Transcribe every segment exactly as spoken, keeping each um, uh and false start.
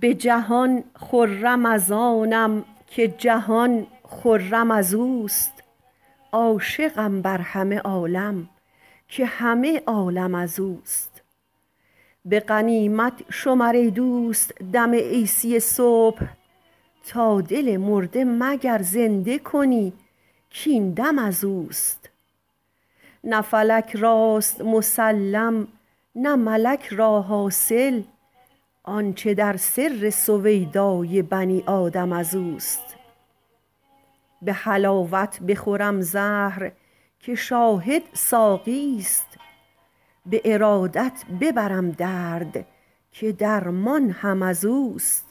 به جهان خرم از آنم که جهان خرم از اوست. عاشقم بر همه عالم که همه عالم از اوست. به غنیمت شمر ای دوست دم عیسی صبح، تا دل مرده مگر زنده کنی کاین دم از اوست. نه فلک راست مسلم نه ملک را حاصل، آنچه در سر سویدای بنی آدم از اوست. به حلاوت بخورم زهر که شاهد ساقیست، به ارادت ببرم درد که درمان هم از اوست.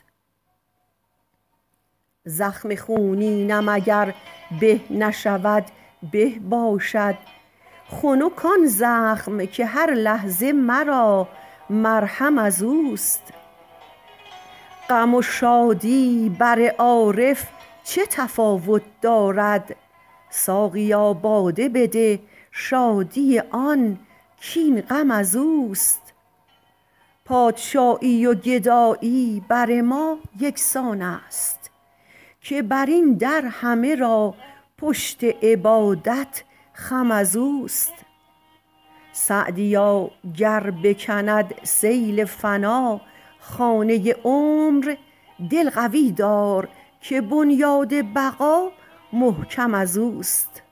زخم خونینم اگر به نشود به باشد، خنک آن زخم که هر لحظه مرا مرهم از اوست. غم و شادی بر عارف چه تفاوت دارد، ساقیا باده بده شادی آن کاین غم از اوست. پادشایی و گدایی بر ما یکسان است، که بر این در همه را پشت عبادت خم از اوست. سعدیا گر بکند سیل فنا خانه عمر، دل قوی دار که بنیاد بقا محکم از اوست.